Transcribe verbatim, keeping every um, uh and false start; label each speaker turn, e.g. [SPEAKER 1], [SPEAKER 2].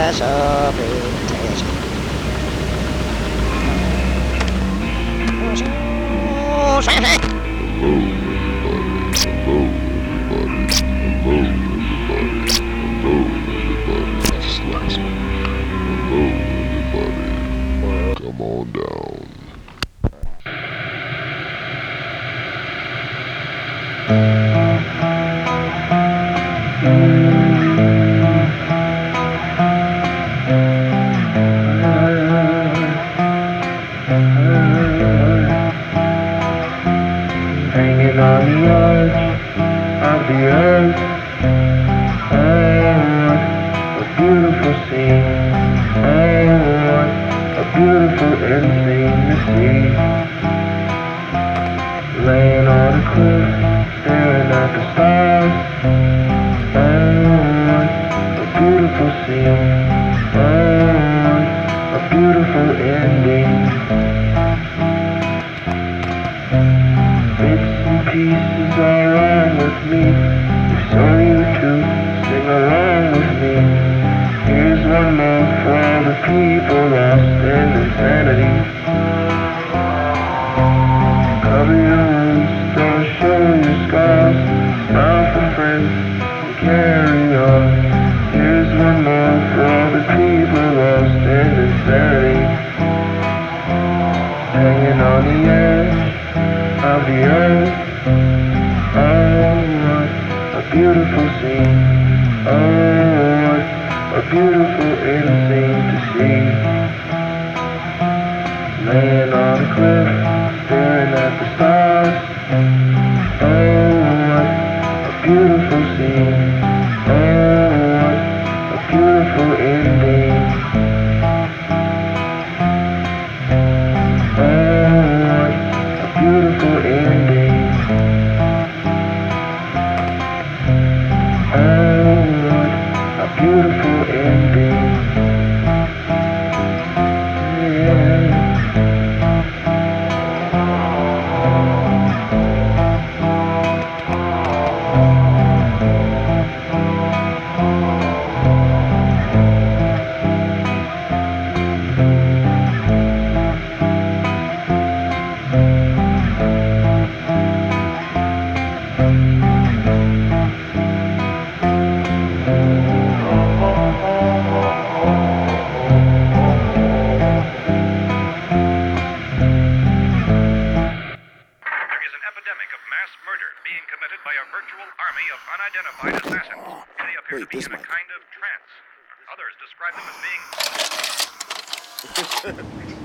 [SPEAKER 1] Come on down.
[SPEAKER 2] Hanging on the edge of the earth. Oh, what a beautiful scene. Oh, what a beautiful end scene to see. Laying on a cliff, staring at the stars. Oh, what a beautiful scene. Oh, what a beautiful ending. Bits and pieces are wrong with me. If so you too, sing along with me. Here's one more for all the people lost in insanity. Cover your wounds, don't show your scars. Smile for friends and carry on. Here's one more for all the people lost in insanity. Hanging on the edge of the earth. Oh, what a beautiful scene. Oh, what a beautiful end scene to see. Laying on a cliff, staring at the stars. Oh, what a beautiful scene. Oh, what a beautiful ending. Oh, what a beautiful ending. Oh, what a beautiful ending. Yeah.
[SPEAKER 3] Being committed by a virtual army of unidentified assassins. They appear
[SPEAKER 4] Wait,
[SPEAKER 3] to be
[SPEAKER 4] this
[SPEAKER 3] in a
[SPEAKER 4] mic.
[SPEAKER 3] kind of trance. Others describe them as being